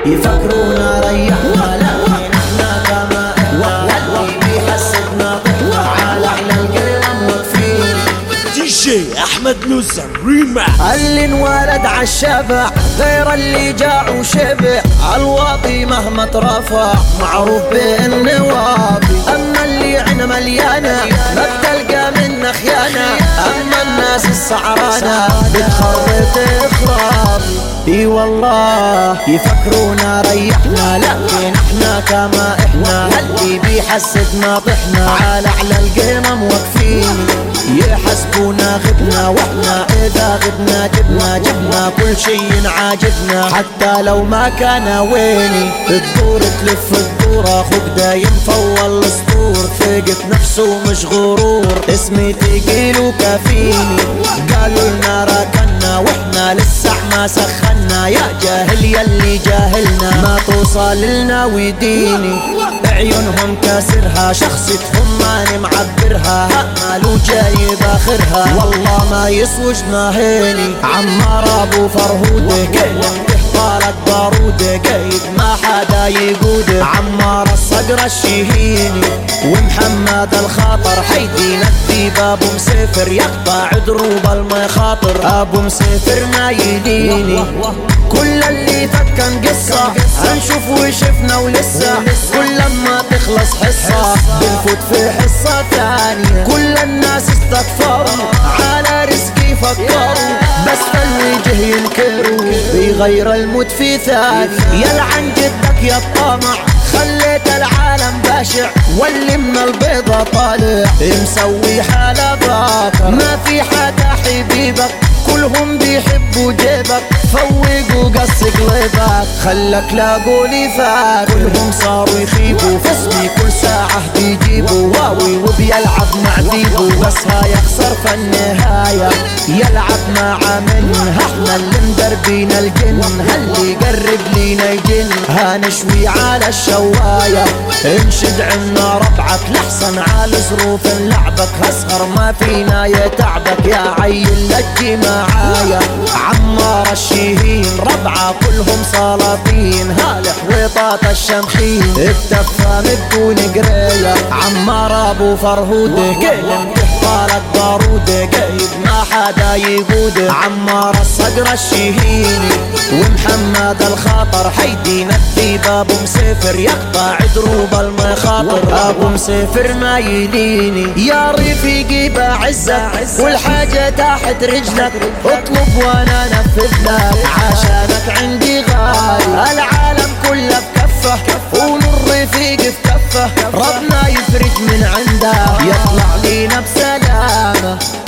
يفكرونا ريحنا لكن احنا كما احنا اللي بيحسدنا ضحنا على احلى القلم واقفين. دي جي احمد نوسة ريماكس. اللي انولد عالشبع غير اللي جاع وشبع، عالواطي مهما ترفع معروف بانه واطي. اما اللي عنا مليانه ما بتلقى منه خيانه، اما الناس السعرانه بتخرط اخراب. اي والله يفكرونا ريحنا لكن احنا كما احنا اللي بيحسدنا طحنا على اعلى القمم واقفين. يحسبونا غبنا واحنا اذا غبنا جبنا كل شي عاجبنا حتى لو ما كان ويني. الدور تلف الدور اخوك دايم فول السطور، ثقت نفسه مش غرور اسمي تقيل وكافيني. قالوا لنا راكنا واحنا لسه ما سخنا، يا جاهل يلي جاهلنا ما توصل لنا وديني. عيونهم كاسرها شخصيتهم ماني معبرها، مالو جايب اخرها والله ما يسوى جناهيني. عمار ابو فرهوده كلم طالت باروده قايد ما حدا يقوده، عمار الصقر الشهيني ومحمد الخاطر حيدي ندي ابو مسافر يقطع دروب المخاطر. ابو مسافر ما يليني كل اللي فات كان قصة هنشوف وشفنا ولسه، كل لما تخلص حصة بنفوت في حصة ثانية. كل الناس استكفروا على رزقي فكروا بس فالوجه ينكروا بيغير الموت في ثانية. يلعن جدك يا الطمع خليت العالم باشع، واللي من البيضة طالع مسوي حالة باطر. ما في حدا حبيبك كلهم بيحبوا جيبك، فوق وقص قلبك خلك لاقوا لي فات. كلهم صاروا يخيبوا في اسمي كل ساعة بيجيبوا واوي وبيلعب مع ذيبو، بس ها يخسر في النهاية يلعب مع منها. احنا اللي مدربين الجن هاللي يقرب لينا يجن، هنشوي على الشواية انشد عنا ربعك لحسن على ظروف لعبك. هسهر ما فينا يتعبك يا عيل لجي معايا. عمار الشهين ربعة كلهم سلاطين، هالحويطات الشمخين التفة بدون قرية. عمار ابو فرهوده كلم طالت باروده قايد ما حدا يقوده، عمار الصقر الشهيني ومحمد الخاطر حيدي ندي ابو مسافر يقطع دروب المخاطر. ابو مسافر ما يليني يا رفيقي بعزك والحاجة تحت رجلك، اطلب وانا نفذ لك عشانك عندي غالي. العالم كله بكفه ونور رفيق في كفه، ربنا يفرج من عنده يطلع لينا بسلامة.